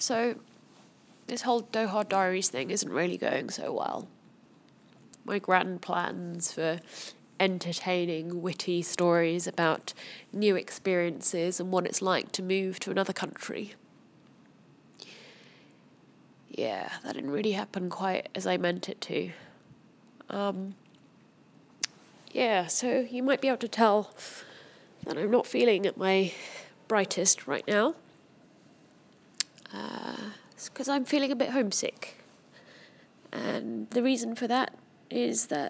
So this whole Doha Diaries thing isn't really going so well. My grand plans for entertaining, witty stories about new experiences and what it's like to move to another country. Yeah, that didn't really happen quite as I meant it to. So you might be able to tell that I'm not feeling at my brightest right now. It's because I'm feeling a bit homesick. And the reason for that is that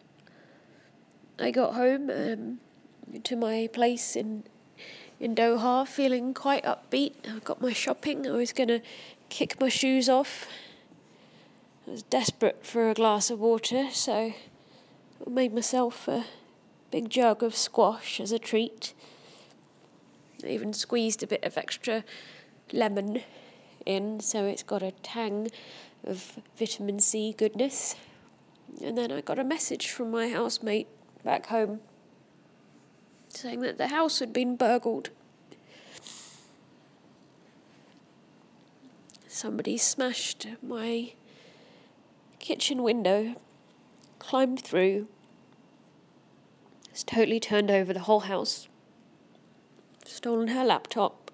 I got home to my place in Doha feeling quite upbeat. I got my shopping. I was going to kick my shoes off. I was desperate for a glass of water, so I made myself a big jug of squash as a treat. I even squeezed a bit of extra lemon in, so it's got a tang of vitamin C goodness. And then I got a message from my housemate back home saying that the house had been burgled. Somebody smashed my kitchen window, climbed through, has totally turned over the whole house, stolen her laptop,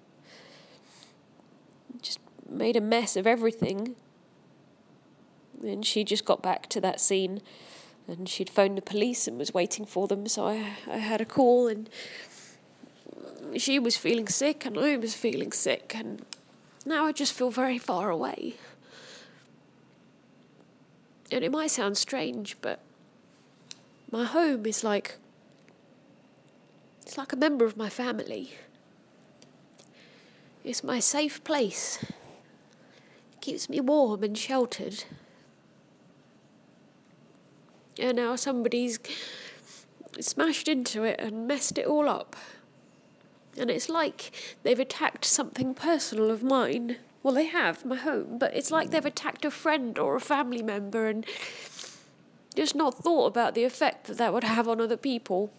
just made a mess of everything. And she just got back to that scene and she'd phoned the police and was waiting for them, so I had a call, and she was feeling sick and I was feeling sick, and now I just feel very far away. And it might sound strange, but my home is like, it's like a member of my family. It's my safe place. It keeps me warm and sheltered. And now somebody's smashed into it and messed it all up. And it's like they've attacked something personal of mine. Well, they have, my home, but it's like they've attacked a friend or a family member and just not thought about the effect that would have on other people.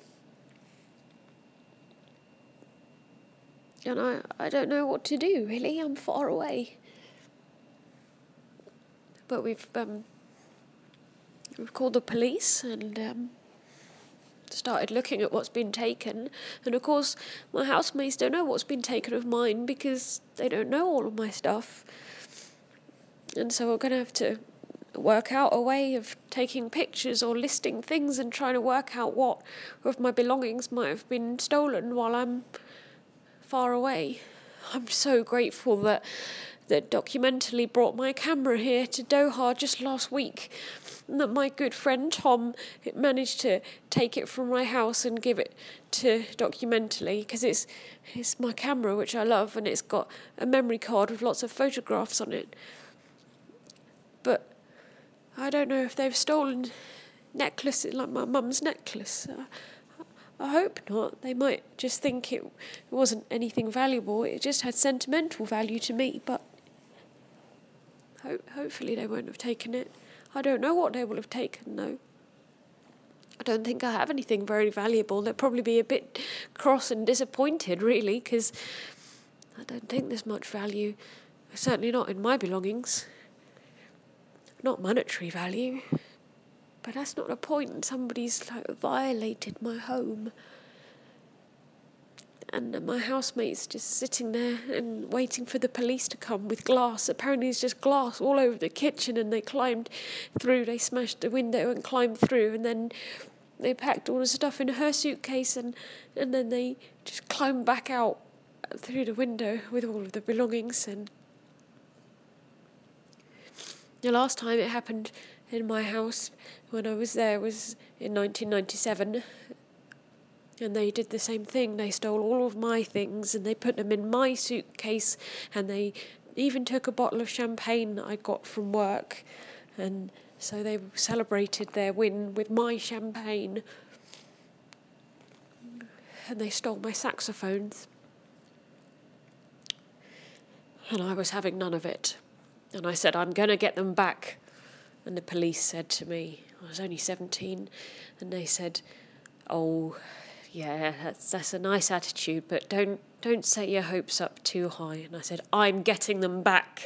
And I don't know what to do, really. I'm far away. But we've called the police and started looking at what's been taken. And of course, my housemates don't know what's been taken of mine because they don't know all of my stuff. And so we're going to have to work out a way of taking pictures or listing things and trying to work out what of my belongings might have been stolen while I'm far away. I'm so grateful that Documentally brought my camera here to Doha just last week, and that my good friend Tom managed to take it from my house and give it to Documentally, because it's my camera, which I love, and it's got a memory card with lots of photographs on it. But I don't know if they've stolen necklaces like my mum's necklace. I hope not. They might just think it wasn't anything valuable. It just had sentimental value to me, but hopefully they won't have taken it. I don't know what they will have taken, though. I don't think I have anything very valuable. They'll probably be a bit cross and disappointed, really, because I don't think there's much value. Certainly not in my belongings. Not monetary value. But that's not the point. Somebody's violated my home. And my housemate's just sitting there and waiting for the police to come with glass. Apparently there's just glass all over the kitchen, and they climbed through. They smashed the window and climbed through, and then they packed all the stuff in her suitcase, and then they just climbed back out through the window with all of the belongings. And the last time it happened in my house when I was there was in 1997. And they did the same thing. They stole all of my things and they put them in my suitcase, and they even took a bottle of champagne that I got from work. And so they celebrated their win with my champagne. And they stole my saxophones. And I was having none of it. And I said, I'm going to get them back. And the police said to me, I was only 17, and they said, oh, yeah, that's a nice attitude, but don't set your hopes up too high. And I said, I'm getting them back.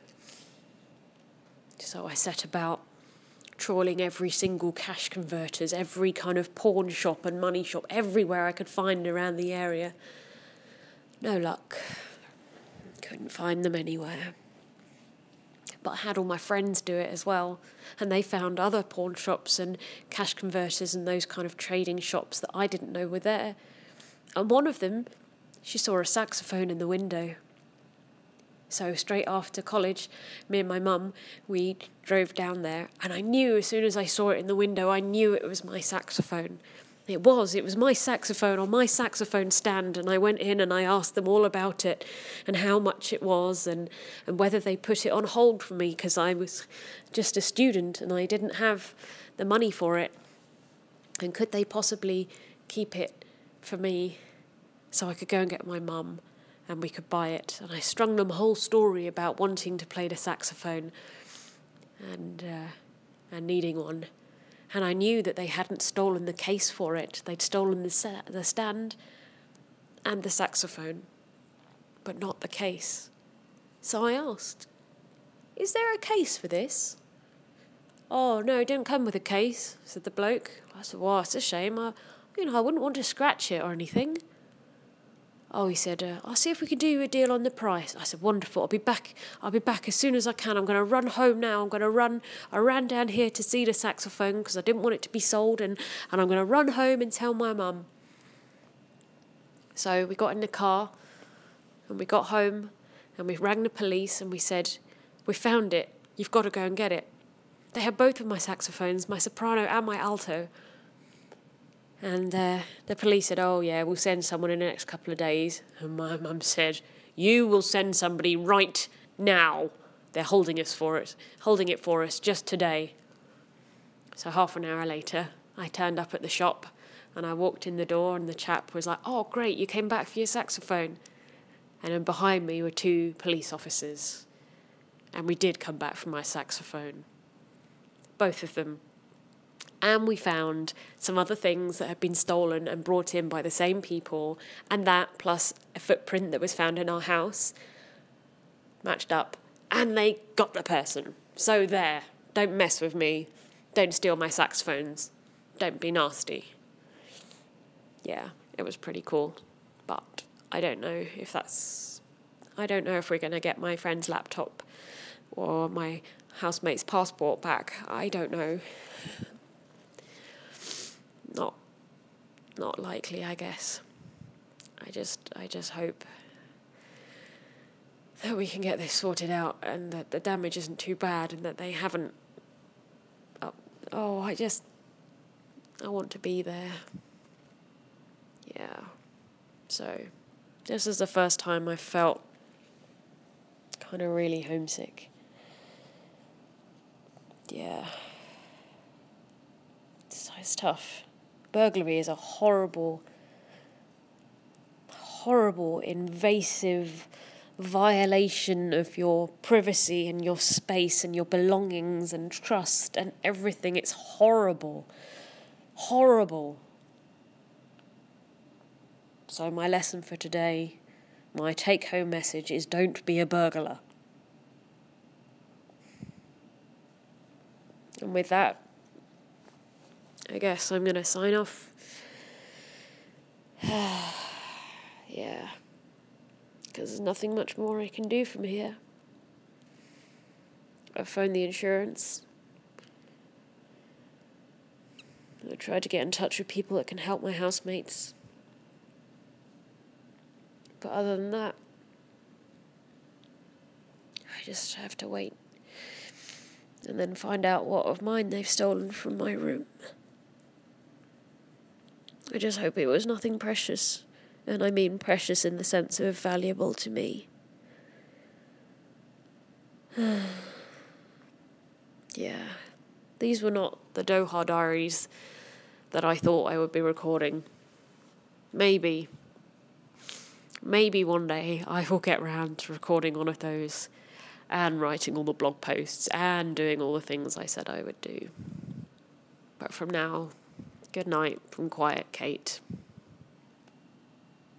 So I set about trawling every single cash converters, every kind of pawn shop and money shop, everywhere I could find around the area. No luck. Couldn't find them anywhere. But I had all my friends do it as well, and they found other pawn shops and cash converters and those kind of trading shops that I didn't know were there. And one of them, she saw a saxophone in the window. So straight after college, me and my mum, we drove down there, and I knew as soon as I saw it in the window, I knew it was my saxophone. It was my saxophone on my saxophone stand, and I went in and I asked them all about it and how much it was and whether they put it on hold for me because I was just a student and I didn't have the money for it. And could they possibly keep it for me so I could go and get my mum and we could buy it? And I strung them a whole story about wanting to play the saxophone and needing one. And I knew that they hadn't stolen the case for it. They'd stolen the stand and the saxophone, but not the case. So I asked, is there a case for this? Oh, no, it didn't come with a case, said the bloke. I said, well, it's a shame. I wouldn't want to scratch it or anything. Oh, he said, I'll see if we can do you a deal on the price. I said, wonderful, I'll be back as soon as I can. I'm going to run home now. I ran down here to see the saxophone because I didn't want it to be sold, and I'm going to run home and tell my mum. So we got in the car and we got home and we rang the police and we said, we found it. You've got to go and get it. They had both of my saxophones, my soprano and my alto. And the police said, oh, yeah, we'll send someone in the next couple of days. And my mum said, you will send somebody right now. They're holding it for us just today. So half an hour later, I turned up at the shop and I walked in the door and the chap was like, oh, great, you came back for your saxophone. And then behind me were 2 police officers. And we did come back for my saxophone. Both of them. And we found some other things that had been stolen and brought in by the same people, and that plus a footprint that was found in our house matched up, and they got the person. So there, don't mess with me, don't steal my saxophones, don't be nasty. Yeah, it was pretty cool, but I don't know if we're going to get my friend's laptop or my housemate's passport back. I don't know. Not likely, I guess. I just hope that we can get this sorted out and that the damage isn't too bad and that they haven't. I want to be there. Yeah. So, this is the first time I felt kind of really homesick. Yeah. It's tough. Burglary is a horrible, invasive violation of your privacy and your space and your belongings and trust and everything. It's horrible. Horrible. So my lesson for today, my take-home message is don't be a burglar. And with that, I guess I'm going to sign off. Yeah. Because there's nothing much more I can do from here. I've phoned the insurance. I tried to get in touch with people that can help my housemates. But other than that, I just have to wait. And then find out what of mine they've stolen from my room. I just hope it was nothing precious. And I mean precious in the sense of valuable to me. Yeah. These were not the Doha diaries that I thought I would be recording. Maybe one day I will get round to recording one of those and writing all the blog posts and doing all the things I said I would do. But from now, good night from Quiet Kate.